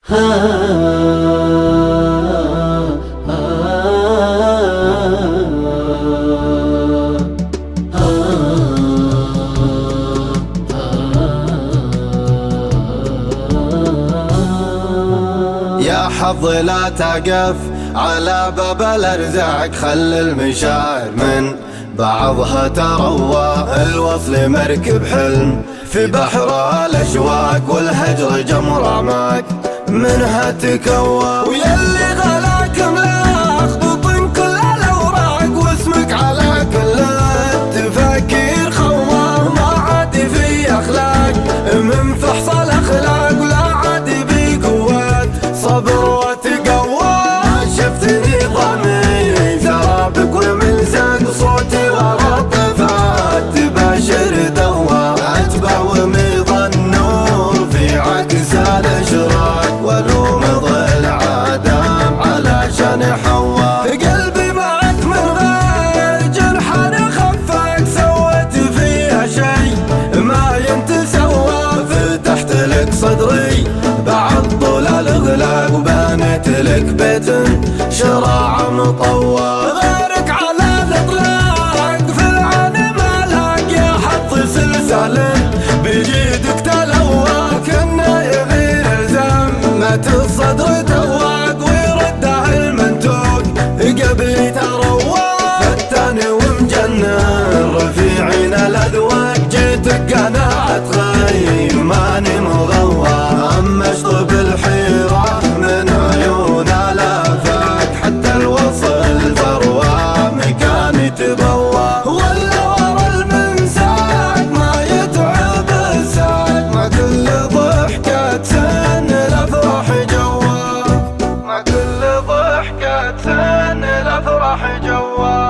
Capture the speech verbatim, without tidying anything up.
يا حظ لا تقف على باب الأرزاق، خل المشاعر من بعضها تروى. الوصل مركب حلم في بحرها الأشواق، والهجر جمر أعماق منها تكوى. ويلي غلاك ملاخ بطن كل الأوراق، واسمك على كل التفاكير خواه. ما عاد في أخلاق من فحص الأخلاق، ولا عاد بي قوات صبر وتقوى. شفتني ضمي ثرابك وملزق صوتي ورطفات، تباشر دوا أتبع وميض النور في عكس الإشراق، والروم ظل عدم علشان حوا. في قلبي معك من غير جرحان خفك، سويت فيها شي ما ينتسوى. فتحت لك صدري بعد طول الإغلاق، وبنيت لك بيت شراع مطوى. غيرك على الإطلاق في العالم مالك، يا حظ سلسال بجيدك تلوى. كنا يغير زمة الصدر تواق، ويرده المنتوق قبل تروى. فتاني ومجنن رفيعين الأذواق، جيتك قناعة غيم ماني مغوى. أما اشطب الحيرة من عيون الآفاق، حتى الوصل ثروة مكاني تبوى. ولا ورا المنساق ما يتعب الساق، مع كل ضحكة سن الأفراح جوا. مع كل ضحكة سن الأفراح جوا.